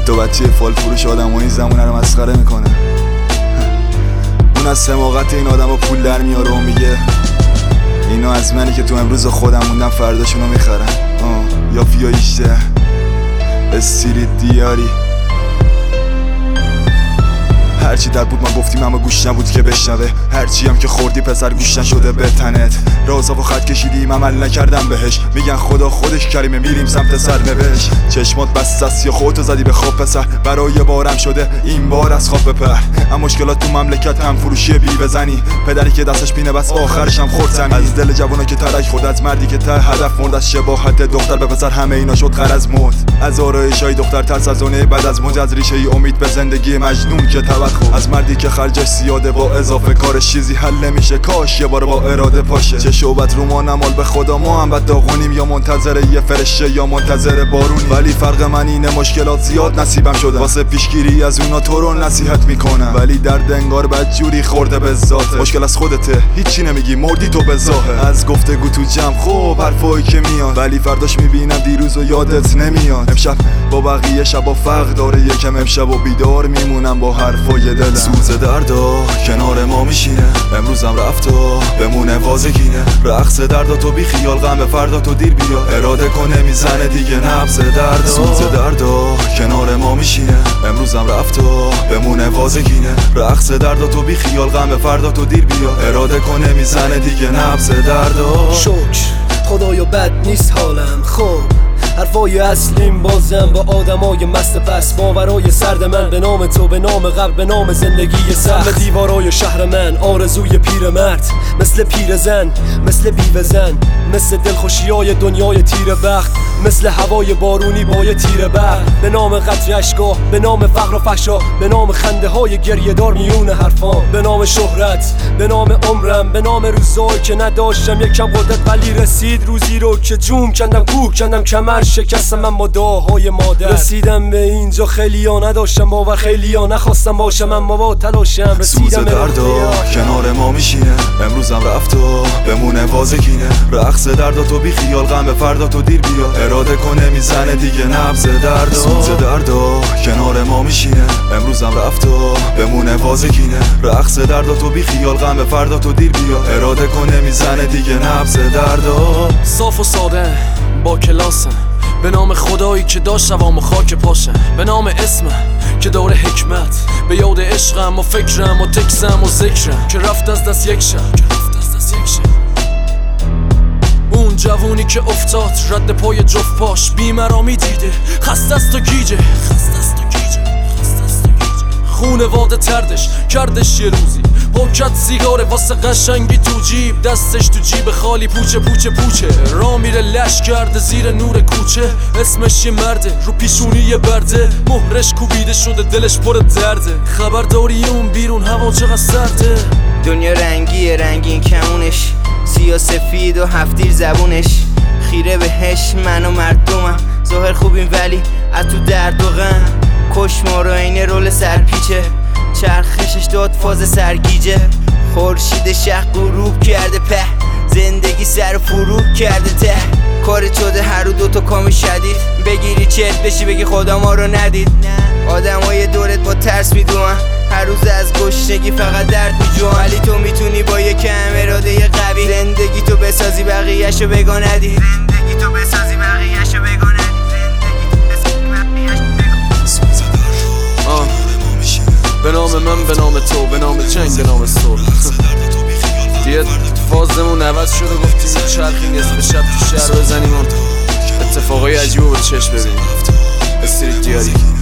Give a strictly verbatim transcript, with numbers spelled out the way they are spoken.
حتی بچه فال فروش آدم و این زمونه رو مسخره میکنه. اون از سماقت این آدم رو پول در میاره و میگه اینا از منی که تو امروز خودم موندم فرداشونو میخرن. آه یا فیا ایشته استریت دیاری. هرچی در بود ما گفتیم اما گوش نبود که بشنوه. هرچی هم که خوردی پسر گوش نشده به تنت. رازا و خط کشیدیم عمل نکردم بهش. میگن خدا خودش کریمه میریم سمت سرنوشت. چشمات بسته است یا خودتو زدی به خواب پسر. برای بارم شده این بار از خواب بپر. اما مشکلات تو مملکت هم فروشی بی بزنی. پدری که دستش پینه بس آخرش هم خورد زمین. از دل جوانا که ترک خود از مردی که ته هدف مرد. از شباهت دختر به پسر همه اینا شد غرض موت. از آرایشای دختر ترس از اونه بعد از موج. از ریشه ای امید به زندگی مجنون که از مردی که خرجش زیاده با اضافه کارش چیزی حل نمیشه. کاش یه بار با اراده پاشه. چه شوبت رو ما نمال به خدا ما هم بد داغونیم. یا منتظر یه فرشته یا منتظر بارونی. ولی فرق من اینه مشکلات زیاد نصیبم شده. واسه پیشگیری از اونا تو رو نصیحت میکنم. ولی درد انگار بدجوری خورده به ذاته. مشکل از خودته هیچی نمیگی مردی تو به ظاهر. از گفتگو تو جمع خوب حرفایی که میاد. ولی فرداش میبینم دیروز و یادت نمیاد. امشب با بقیه شبا فرق داره. یکم امشب و بیدار میمونم با حرفای دلم. سوز دردا کنار ما میشینه. امروزم رفت و بمونه وازگینه. رقص دردا تو بی خیال غم به فردا تو دیر بیا. اراده کنه میزنه دیگه نبض دردا. سوز دردا کنار ما میشینه. امروزم رفت و بمونه وازگینه. رقص دردا تو بی خیال غم به فردا تو دیر بیا. اراده کنه میزنه دیگه نبض دردا. شکر خدایا بد نیست حالم خوب. حرفای اصلیم بازم با آدمای مست پس. باورای سرد من به نام تو به نام قبل به نام زندگی سخت. به دیوارای شهر من آرزوی پیرمرد. مثل پیرزن مثل بیوه‌زن. مثل دلخوشیای دنیای تیر بخت. مثل هوای بارونی با یه تیر برق. به نام قطر اشکا به نام فقر و فحشا. به نام خنده های گریه دار میون حرفام. به نام شهرت به نام عمرم. به نام روزایی که نداشتم یکم قدرت ولی رسید روزی رو که جون کندم کوه کندم کمر شکستم من با دعاهای مادر. رسیدم به اینجا خیلیا نداشتم باور. خیلیا نخواستم باشم اما با تلاشم رسیدم. سوز دردا کنار ما میشینه. امروزم رفت و بمونه وازگینه. رقص دردا تو بی خیال غم به فردا تو دیر بیا. اراده کنه میزنه دیگه نبض دردا. سوز دردا کنار ما میشینه. امروزم رفت و بمونه وازگینه. رقص دردا تو بی خیال غم به فردا تو دیر بیا. اراده کنه میزنه دیگه نبض دردا. صاف و ساده با کلاسم. به نام خدایی که داشت شوام و خاک پاشم. به نام اسمم که داره حکمت. به یاد عشقم و فکرم و تکسم و ذکرم که رفت از دست یک شب. اون جوونی که افتاد رد پای جفت پاش. بیمرامی دیده خسته است و گیجه. خونواده تردش کردش یه روزی. پاکت سیگاره واسه قشنگی تو جیب. دستش تو جیب خالی پوچه پوچه پوچه. را میره لش کرده زیر نور کوچه. اسمش یه مرده رو پیشونی یه برده. مهرش کوبیده شده دلش پر درده. خبرداری اون بیرون هوا چقدر سرده. دنیا رنگیه رنگین کمونش. سیاه سفید و هفتیر زبونش. خیره بهش من و مردمم. ظاهر خوبیم ولی از تو درد و غم. کش ما رو این رول سرپیچه. چرخشش داد فاز سرگیجه. خورشید شق غروب کرده په. زندگی سر فروب کرده ته. کار شده هر رو دوتا کام شدید. بگیری چت بشی بگی خدا ما رو ندید. آدمای دورت با ترس میدونن. هر روز از گشنگی فقط درد میجوان. ولی تو میتونی با یه کم اراده قوی. زندگی تو بسازی بقیه‌شو بگا ندی. زندگی تو بسازی بقیه‌شو بگا ندی. به نام من به نام تو به نام جنگ به نام صلح. دیگه فازمون عوض شده گفتیم چرخی نصف شب تو شهر بزنیم. اتفاقای عجیب رو به چشم ببینیم. استریت دیاری.